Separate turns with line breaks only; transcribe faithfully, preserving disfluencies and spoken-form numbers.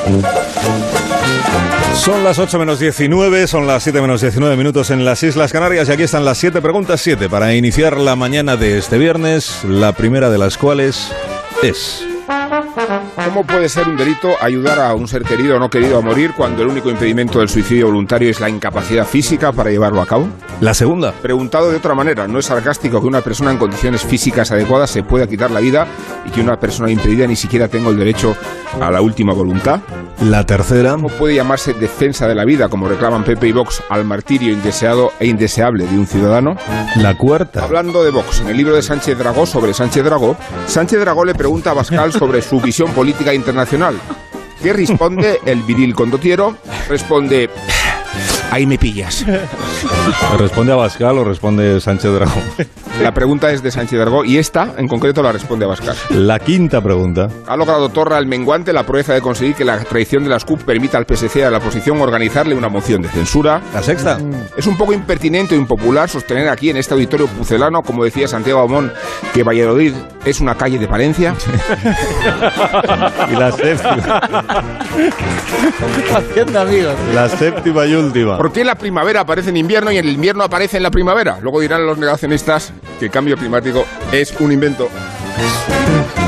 Son las ocho menos diecinueve, son las siete menos diecinueve minutos en las Islas Canarias y aquí están las siete preguntas, siete para iniciar la mañana de este viernes, la primera de las cuales es...
¿Cómo puede ser un delito ayudar a un ser querido o no querido a morir cuando el único impedimento del suicidio voluntario es la incapacidad física para llevarlo a cabo?
La segunda.
Preguntado de otra manera, ¿no es sarcástico que una persona en condiciones físicas adecuadas se pueda quitar la vida y que una persona impedida ni siquiera tenga el derecho a la última voluntad?
La tercera.
¿Cómo puede llamarse defensa de la vida, como reclaman Pepe y Vox, al martirio indeseado e indeseable de un ciudadano?
La cuarta.
Hablando de Vox, en el libro de Sánchez Dragó sobre Sánchez Dragó, Sánchez Dragó le pregunta a Abascal sobre su visión política internacional. ¿Qué responde el viril condotiero? Responde... Ahí me pillas.
¿Responde Abascal o responde Sánchez Dragó?
La pregunta es de Sánchez Dragó y esta, en concreto, la responde Abascal.
La quinta pregunta.
¿Ha logrado Torra el menguante la proeza de conseguir que la traición de las C U P permita al P S C y a la oposición organizarle una moción de censura?
La sexta.
Es un poco impertinente o impopular sostener aquí en este auditorio pucelano, como decía Santiago Amón, que Valladolid es una calle de Palencia.
Y la séptima.
Haciendo amigos.
La séptima y última.
¿Por qué la primavera aparece en invierno y el invierno aparece en la primavera? Luego dirán los negacionistas que el cambio climático es un invento.